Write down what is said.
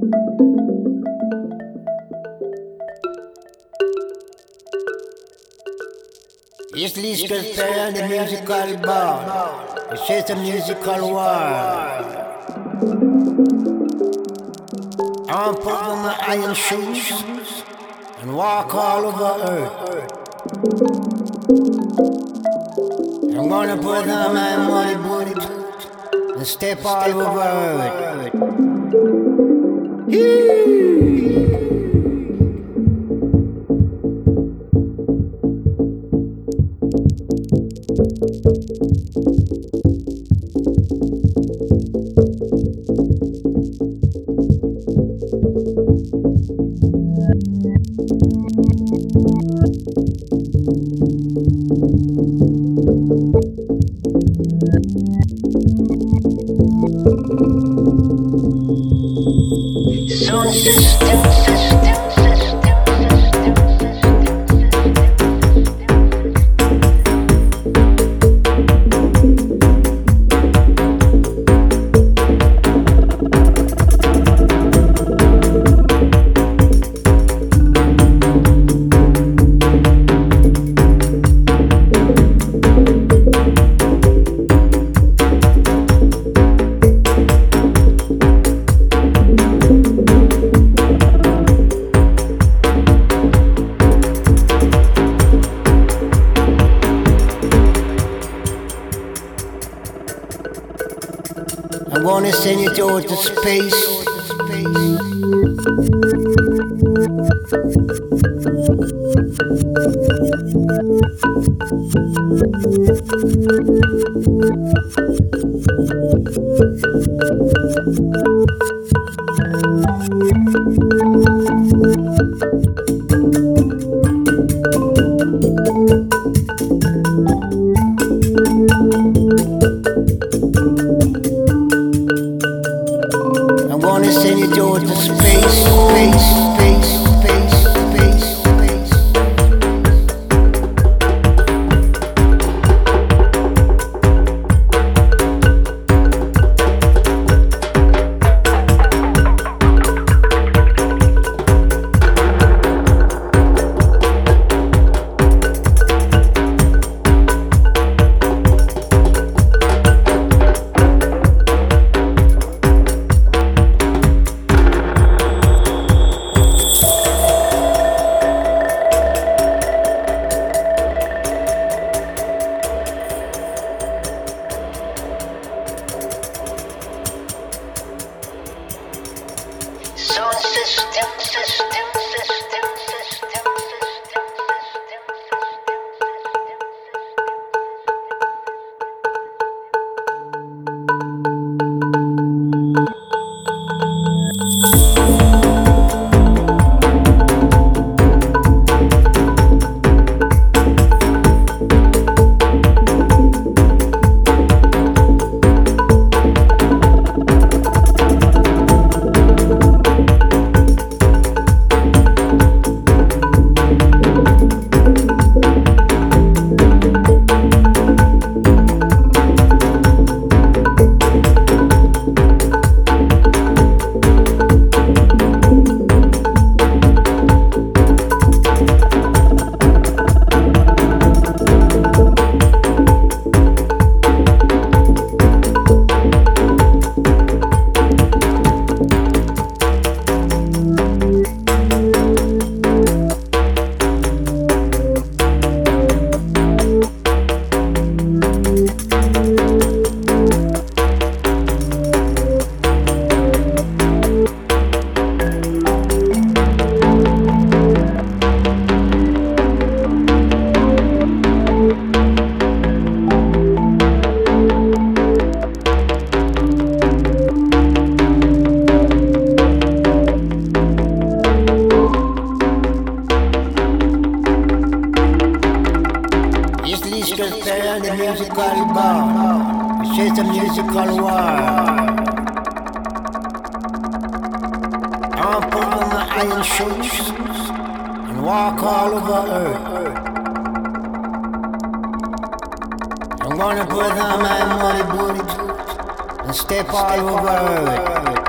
It's Liskell Perry and the musical bar. It's just a musical war. I'm put on my iron shoes and walk all over earth. I'm gonna put on my muddy boots and step all over earth. I'm gonna send you to outer space. I'm gonna send you to outer space, space, space, space, space, space. Sound system, system, system, system, Liskell Perry and the musical bar. It's just a musical war. I'm put on my iron shoes and walk all over earth. I'm gonna put on my muddy boots and step all over earth.